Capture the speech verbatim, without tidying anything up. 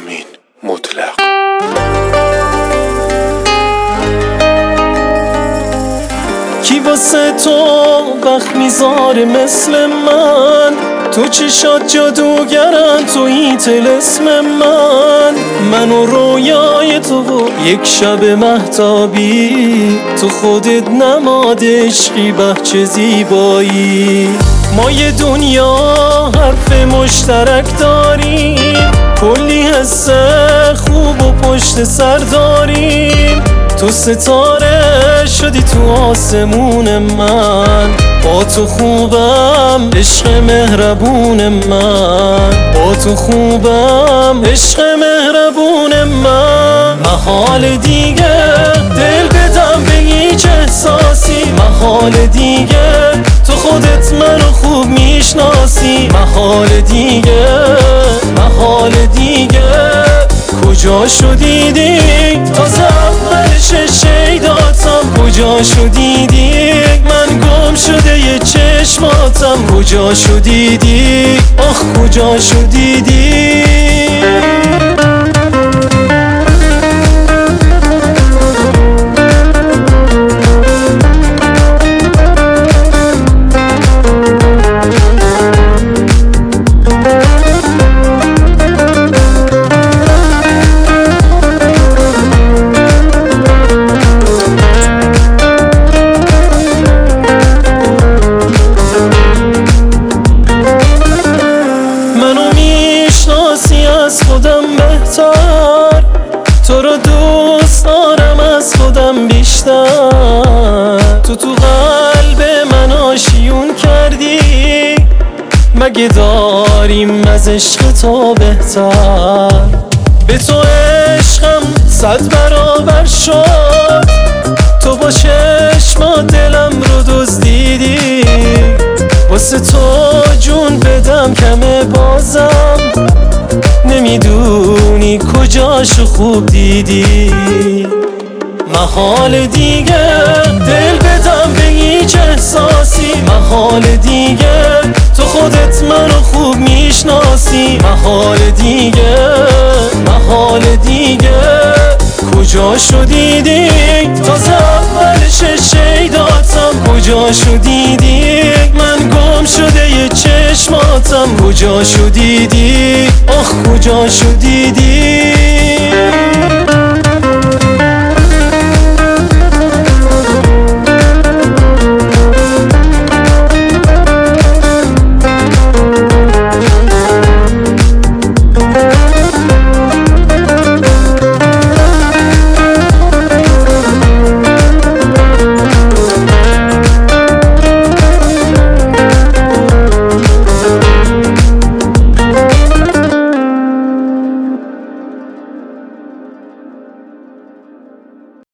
امین مطلق. کی واسه تو وقت میذاره مثل من؟ تو چشات جادوگرن، تویی طلسم من. من و رویای تو و یک شب مهتابی، تو خودت نماد عشقی بچه زیبایی. ما یه دنیا حرف مشترک داریم، کلی حس خوب و پشت سر داریم. تو ستاره شدی تو آسمون من، با تو خوبم عشق مهربون من. با تو خوبم عشق مهربون من. محال دیگه دل بدم به هیچ احساسی، محال دیگه تو خودت منو خوب میشناسی. محال دیگه محال دیگه کجا شدیدی تازه اولش شیداتم؟ کجا شدیدی من گم شده یه چشماتم؟ کجا شدیدی آخ کجا شدیدی؟ از خودم بهتر، تو رو دوست دارم از خودم بیشتر. تو تو قلب من آشیون کردی، مگه داریم از عشق تو بهتر؟ به تو عشقم صد برابر شد، تو با چشمات دلم رو دزدیدی. واسه تو جون بدم کمه بازم، نمیدونی کجاشو خوب دیدی. محال دیگه دل بدم به هیچ احساسی، محال دیگه تو خودت منو خوب میشناسی. محال دیگه محال دیگه کجا شدیدی تازه اولش شیداتم؟ کجا شدیدی من گم شده یه چشماتم؟ کجا شدیدی آخ کجا شدیدی؟